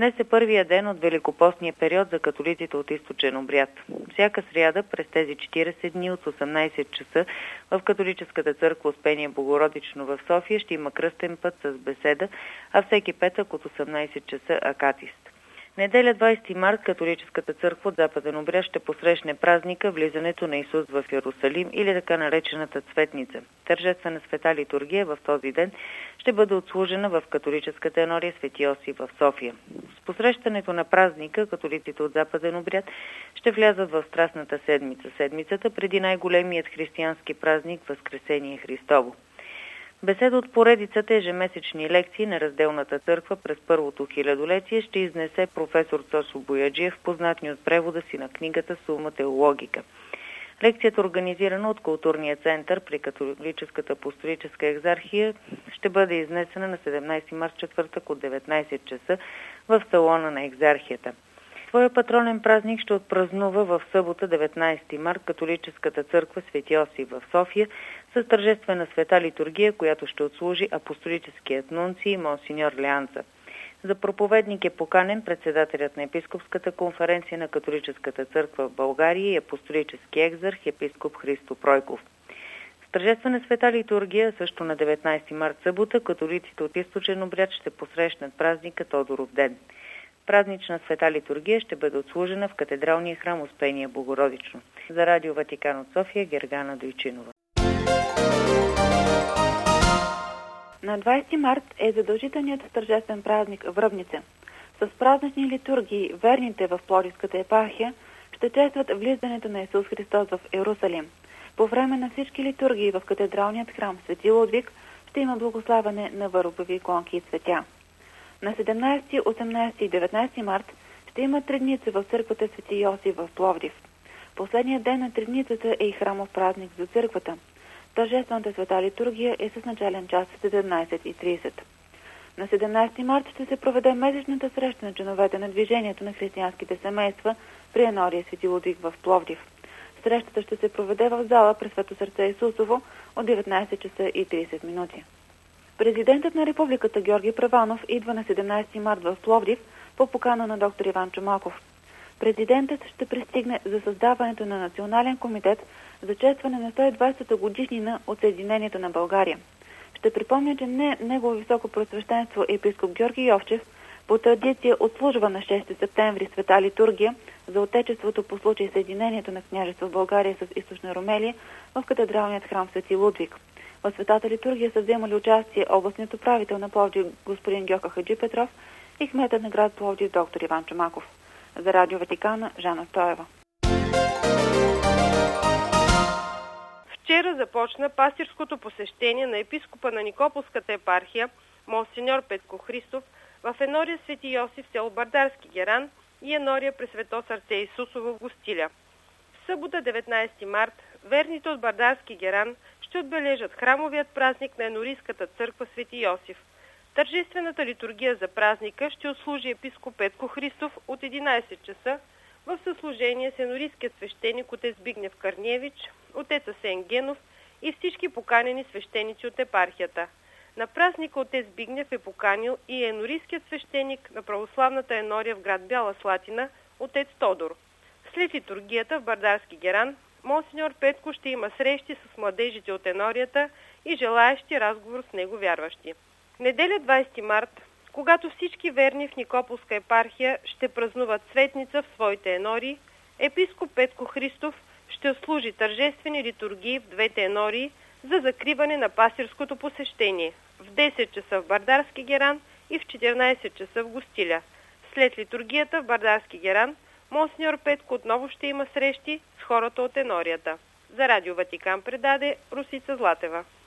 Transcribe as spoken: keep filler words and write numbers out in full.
Днес е първия ден от великопостния период за католиците от източен обряд. Всяка сряда през тези четиридесет дни от осемнадесет часа в католическата църква Успение Богородично в София ще има кръстен път с беседа, а всеки петък от осемнадесет часа акатист. Неделя двадесети март католическата църква от Западен обряд ще посрещне празника влизането на Исус в Йерусалим или така наречената Цветница. Тържествена света литургия в този ден ще бъде отслужена в католическата енория Свети Йосиф в София. С посрещането на празника католиците от Западен обряд ще влязат в Страстната седмица, седмицата преди най-големият християнски празник Възкресение Христово. Беседа от поредицата ежемесечни лекции на разделната църква през първото хилядолетие ще изнесе професор Цочо Бояджиев, познат ни от превода си на книгата Сума теологика. Лекцията, организирана от Културния център при Католическата апостолическа екзархия, ще бъде изнесена на седемнадесети март четвъртък от деветнадесет часа в салона на екзархията. Своя патронен празник ще отпразнува в събота деветнадесети март католическата църква Свети Йосиф в София с тържествена света литургия, която ще отслужи апостолическият нунций монсеньор Леанца. За проповедник е поканен председателят на епископската конференция на католическата църква в България и апостолически екзарх епископ Христо Пройков. С тържествена света литургия също на деветнадесети март събота католиците от източен обряд ще посрещнат празника Тодоров ден. Празнична света литургия ще бъде отслужена в катедралния храм Успение Богородично. За Радио Ватикан от София, Гергана Дойчинова. На двадесети март е задължителният тържествен празник Връбница. С празнични литургии верните в Пловдивската епархия ще честват влизането на Исус Христос в Йерусалим. По време на всички литургии в катедралният храм Свети Лудвиг ще има благославяне на върбови иконки и цветя. На седемнадесети, осемнадесети и деветнадесети март ще има Тридница в църквата Свети Йосиф в Пловдив. Последният ден на Тридницата е и храмов празник за църквата. Тържествената света литургия е с начален час в седемнадесет и тридесет. На седемнадесети март ще се проведе месечната среща на членовете на движението на християнските семейства при енория Свети Лудвиг в Пловдив. Срещата ще се проведе в зала при Свето сърце Исусово от деветнадесет часа и тридесет минути. Президентът на Републиката Георги Първанов идва на седемнадесети март в Пловдив по покана на доктор Иван Чомаков. Президентът ще пристигне за създаването на Национален комитет за честване на сто и двадесета годишнина от Съединението на България. Ще припомня, че не негово високо просвещенство епископ Георги Йовчев по традиция отслужва на шести септември света литургия за Отечеството по случай Съединението на княжество България с Източна Румелия в катедралният храм Свети Лудвиг. В светата литургия са вземали участие областният управител на Пловдив господин Гьока Хаджи Петров и кметът на град Пловдив доктор Иван Чомаков. За Радио Ватикана, Жана Стоева. Вчера започна пастирското посещение на епископа на Никополската епархия монсеньор Петко Христов в енория Свети Йосиф село Бърдарски геран и енория при Свето сърце Исусово в Гостиля. В събота деветнадесети март верните от Бърдарски геран ще отбележат храмовият празник на енорийската църква Свети Йосиф. Тържествената литургия за празника ще отслужи епископ Петко Христов от единадесет часа в съслужение с енорийският свещеник отец Збигнев Карневич, отец Асен Генов и всички поканени свещеници от епархията. На празника отец Збигнев е поканил и енорийският свещеник на православната енория в град Бяла Слатина, отец Тодор. След литургията в Бърдарски геран, монсеньор Петко ще има срещи с младежите от енорията и желаещи разговор с него вярващи. Неделя двадесети март, когато всички верни в Никополска епархия ще празнуват Цветница в своите енории, епископ Петко Христов ще отслужи тържествени литургии в двете енории за закриване на пастирското посещение в десет часа в Бърдарски геран и в четиринадесет часа в Гостиля. След литургията в Бърдарски геран, монсеньор Петко отново ще има срещи с хората от енорията. За Радио Ватикан предаде Русица Златева.